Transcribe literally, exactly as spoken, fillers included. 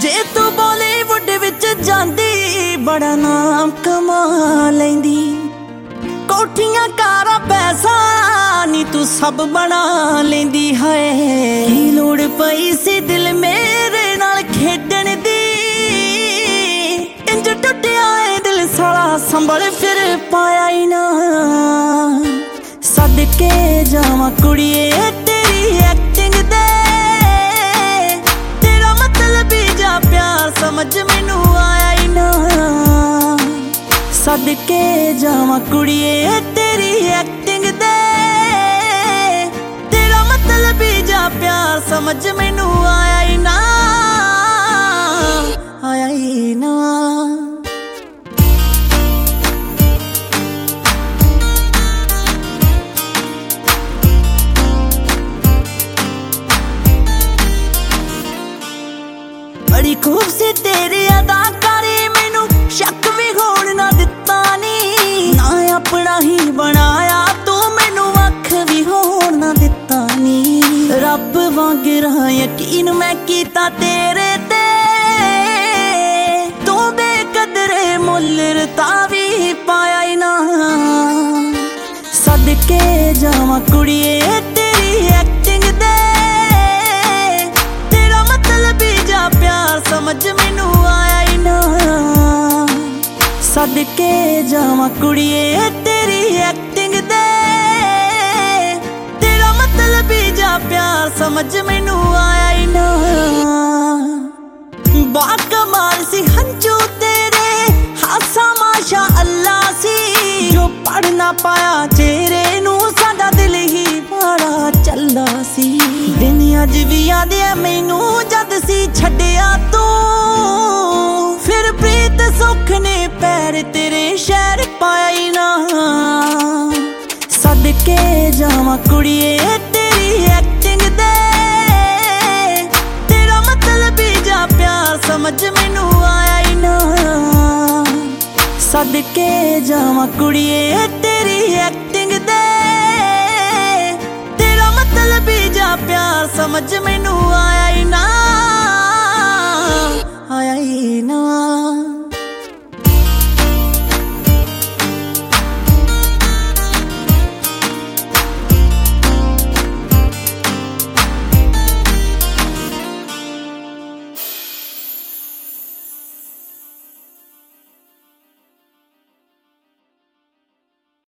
जे तू बॉलीवुड विच जांदी बड़ा नाम कमा लैंदी। कोठियां कारां पैसा नी तू सब बना लैंदी है। की लोड़ पई सी दिल मेरे नाल खेडण दी, इंज टुटिया है दिल साला संभल फिर पाया ही ना। सदके जावां कुड़िए तेरी एक्टिंग दे, तेरा मतलब ही जा प्यार समझ मैनू आया ही ना। सदके जावां कुड़िए तेरी एक्टिंग दे, तेरा मतलब ही जा प्यार समझ मैनू आया ही ना, आया ही ना। बड़ी खूब सी तेरी अदाकारी मैनू शक भी होण ना दिता नी। ना अपना ही बनाया तू मैनू अख भी होण ना दिता नी। रब वांगरा यकीन मैं कीता तेरे ते, तू बेकदरे मुल रता भी पाया ही ना। सदके जावां कुड़िए तेरी एक्टिंग दे, तेरा मतलब ही जा प्यार समझ मैनू आया ही ना। सदके जावां कुड़िए तेरी एक्टिंग दे, तेरा मतलब ही जा प्यार समझ मैनू आया ही ना। बाकमाल सी हंजू तेरे हासा माशा अल्लाह सी, जो पढ़ ना पाया चेहरे नू साडा दिल ही बड़ा चला सी। दिन अज भी याद है मैनू जद सी छड्डिया तू, फिर प्रीत सुख ने पैर तेरे शहर पाया ही ना। सदके जावां कुड़िए तेरी एक्टिंग दे, तेरा मतलब ही जा प्यार समझ मैनू आया ही ना। सदके जावां कुड़िए तेरी एक्टिंग दे, तेरा मतलब ही जा प्यार समझ मैनू आया ही ना।